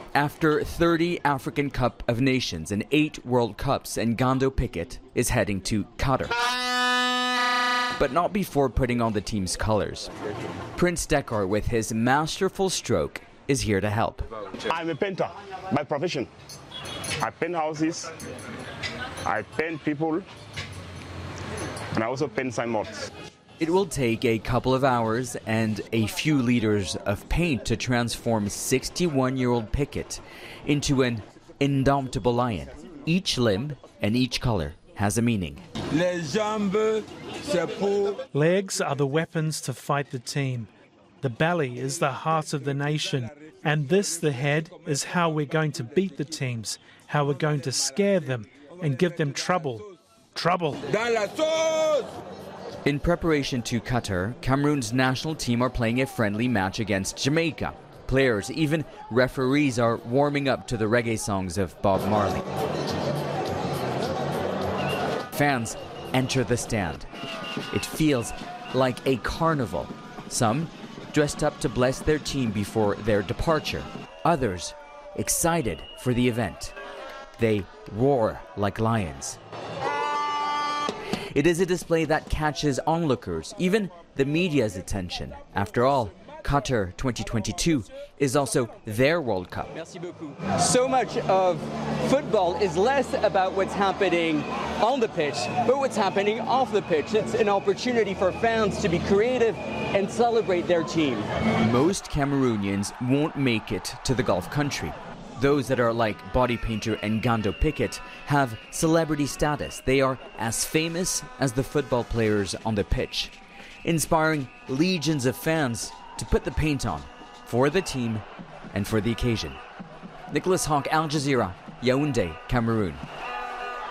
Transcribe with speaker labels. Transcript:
Speaker 1: After 30 African Cup of Nations and 8 World Cups, Ngando Piquet is heading to Qatar. But not before putting on the team's colors. Prince Dekkar, with his masterful stroke, is here to help.
Speaker 2: I'm a painter by profession. I paint houses, I paint people, and I also paint signboards.
Speaker 1: It will take a couple of hours and a few liters of paint to transform 61-year-old Piquet into an indomitable lion. Each limb and each color has a meaning.
Speaker 3: Legs are the weapons to fight the team. The belly is the heart of the nation. And this, the head, is how we're going to beat the teams, how we're going to scare them and give them trouble. Trouble.
Speaker 1: In preparation to Qatar, Cameroon's national team are playing a friendly match against Jamaica. Players, even referees, are warming up to the reggae songs of Bob Marley. Fans enter the stand. It feels like a carnival. Some dressed up to bless their team before their departure. Others excited for the event. They roar like lions. It is a display that catches onlookers, even the media's attention. After all, Qatar 2022 is also their World Cup.
Speaker 4: So much of football is less about what's happening on the pitch, but what's happening off the pitch. It's an opportunity for fans to be creative and celebrate their team.
Speaker 1: Most Cameroonians won't make it to the Gulf country. Those that are like body painter Ngando Piquet have celebrity status. They are as famous as the football players on the pitch, inspiring legions of fans to put the paint on for the team and for the occasion. Nicholas Hawk, Al Jazeera, Yaoundé, Cameroon.